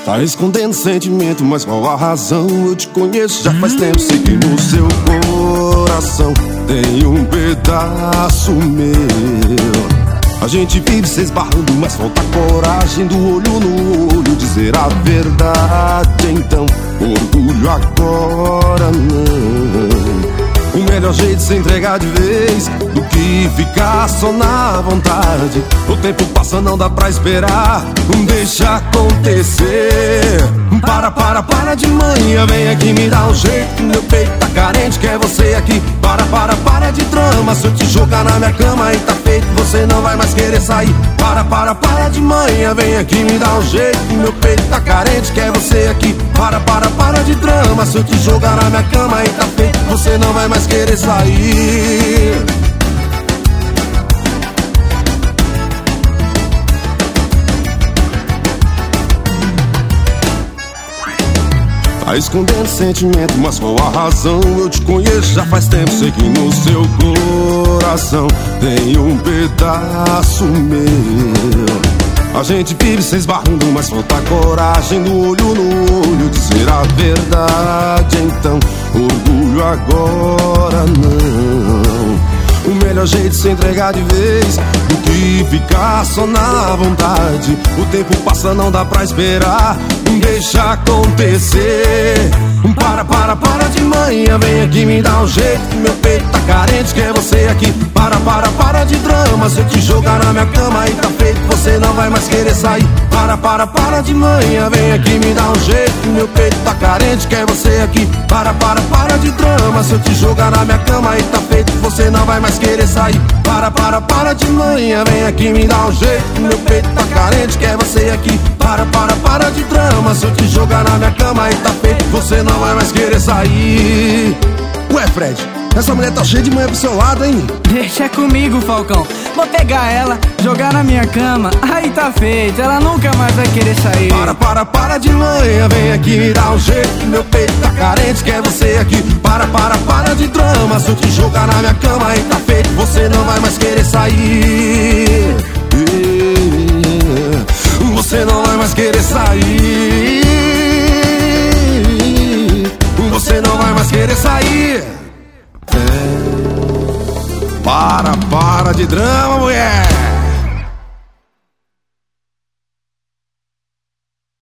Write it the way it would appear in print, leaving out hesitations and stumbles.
Tá escondendo sentimento, mas qual a razão? Eu te conheço já faz tempo, sei que no seu coração tem um pedaço meu. A gente vive se esbarrando, mas falta coragem do olho no olho dizer a verdade. Então, orgulho agora não. O melhor jeito de se entregar de vez do que ficar só na vontade. O tempo passa, não dá pra esperar, deixa acontecer. Para de manhã, vem aqui me dá um jeito. Meu peito tá carente, quer você aqui. Para de drama, se eu te jogar na minha cama e tá feito, você não vai mais querer sair. Para de manhã, vem aqui me dá um jeito. Meu peito tá carente, quer você aqui. Para de drama, se eu te jogar na minha cama e tá feito, você não vai mais querer sair. Tá escondendo sentimento, mas qual a razão? Eu te conheço já faz tempo, sei que no seu coração tem um pedaço meu. A gente vive se esbarrando, mas falta coragem do olho no olho dizer a verdade. Então, orgulho agora não. O melhor jeito de se entregar de vez do que ficar só na vontade. O tempo passa, não dá pra esperar, deixa acontecer. Para de manhã, vem aqui me dá um jeito. Meu peito tá carente, quer você aqui. Para de drama, se eu te jogar na minha cama e tá feito, você não vai mais querer sair. Para de manhã, vem aqui me dá um jeito. Meu peito tá carente, quer você aqui. Para de drama, se eu te jogar na minha cama e tá feito, você não vai mais querer sair. Para de manhã, vem aqui me dá um jeito. Meu peito tá carente, quer você aqui. Para de drama, se eu te jogar na minha cama e tá feito, você não vai mais querer sair. Ué, Fred, essa mulher tá cheia de manhã pro seu lado, hein? Deixa comigo, Falcão. Vou pegar ela, jogar na minha cama. Aí tá feito, ela nunca mais vai querer sair. Para de manhã, vem aqui me dá um jeito. Meu peito tá carente, quer você aqui. Para de drama, se eu te jogar na minha cama aí tá feito, você não vai mais querer sair. Você não vai mais querer sair. Você não vai mais querer sair. Para de drama, mulher.